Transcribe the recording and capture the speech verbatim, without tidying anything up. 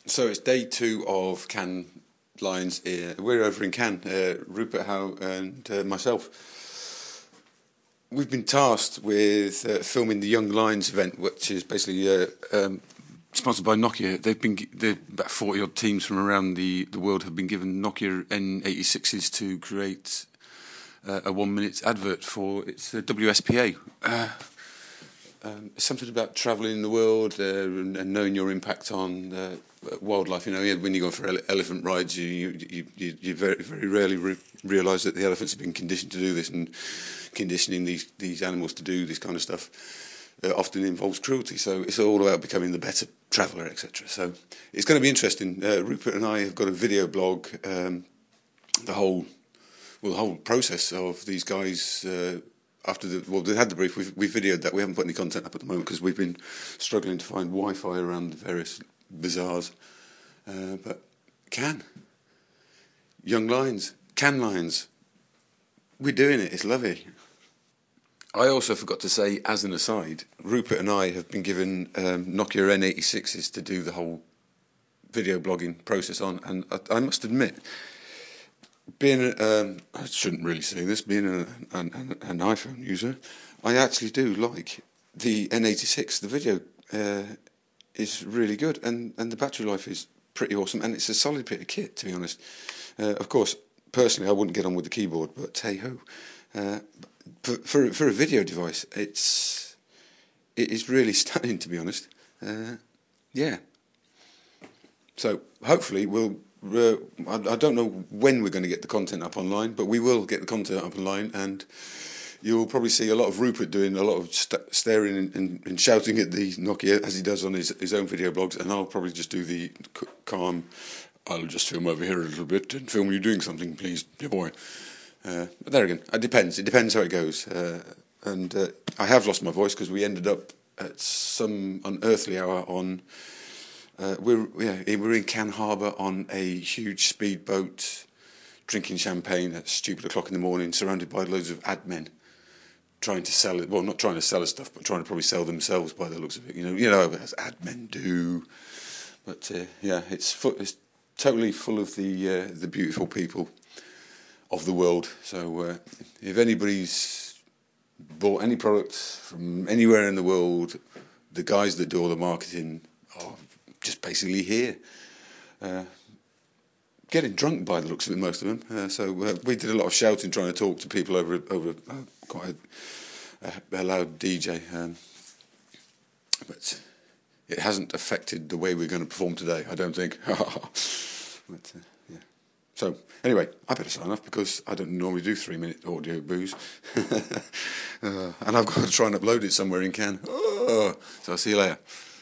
So it's day two of Cannes Lions. Uh, we're over in Cannes, uh, Rupert Howe and uh, myself. We've been tasked with uh, filming the Young Lions event, which is basically uh, um, sponsored by Nokia. They've been they're about forty odd teams from around the, the world have been given Nokia N eighty-sixes to create uh, a one minute advert for its uh, W S P A. Uh, Um, something about travelling the world uh, and, and knowing your impact on uh, wildlife. You know, when you go for ele- elephant rides, you you, you, you very very rarely re- realise that the elephants have been conditioned to do this, and conditioning these these animals to do this kind of stuff uh, often involves cruelty. So it's all about becoming the better traveller, et cetera. So it's going to be interesting. Uh, Rupert and I have got a video blog. Um, the whole well, the whole process of these guys. Uh, After the well, they had the brief. We've we videoed that. We haven't put any content up at the moment because we've been struggling to find Wi-Fi around the various bazaars. Uh, but Cannes, Young Lions, Cannes Lions, we're doing it. It's lovely. I also forgot to say, as an aside, Rupert and I have been given um, Nokia N eighty-sixes to do the whole video blogging process on, and I, I must admit. Being, um, I shouldn't really say this, being a, an, an, an iPhone user, I actually do like the N eighty-six. The video uh, is really good, and, and the battery life is pretty awesome, and it's a solid bit of kit, to be honest. Uh, of course, personally, I wouldn't get on with the keyboard, but hey-ho. Uh, for, for, for a video device, it's it is really stunning, to be honest. Uh, yeah. So, hopefully, we'll... Uh, I, I don't know when we're going to get the content up online, but we will get the content up online, and you'll probably see a lot of Rupert doing a lot of st- staring and, and, and shouting at the Nokia as he does on his, his own video blogs, and I'll probably just do the c- calm, I'll just film over here a little bit and film you doing something, please, dear boy. Uh, but there again, it depends. It depends how it goes. Uh, and uh, I have lost my voice because we ended up at some unearthly hour on... Uh, we're yeah we're in Cannes Harbour on a huge speedboat, drinking champagne at stupid o'clock in the morning, surrounded by loads of ad men, trying to sell it. Well, not trying to sell us stuff, but trying to probably sell themselves by the looks of it. You know, you know as ad men do. But uh, yeah, it's fu- it's totally full of the uh, the beautiful people of the world. So uh, if anybody's bought any products from anywhere in the world, the guys that do all the marketing are just basically here, uh, getting drunk by the looks of it, most of them. Uh, so uh, we did a lot of shouting, trying to talk to people over over uh, quite a, a loud D J, um, but it hasn't affected the way we're going to perform today, I don't think. but, uh, yeah. So anyway, I better sign off because I don't normally do three minute audio boos, uh, and I've got to try and upload it somewhere in Cannes. Oh, so I'll see you later.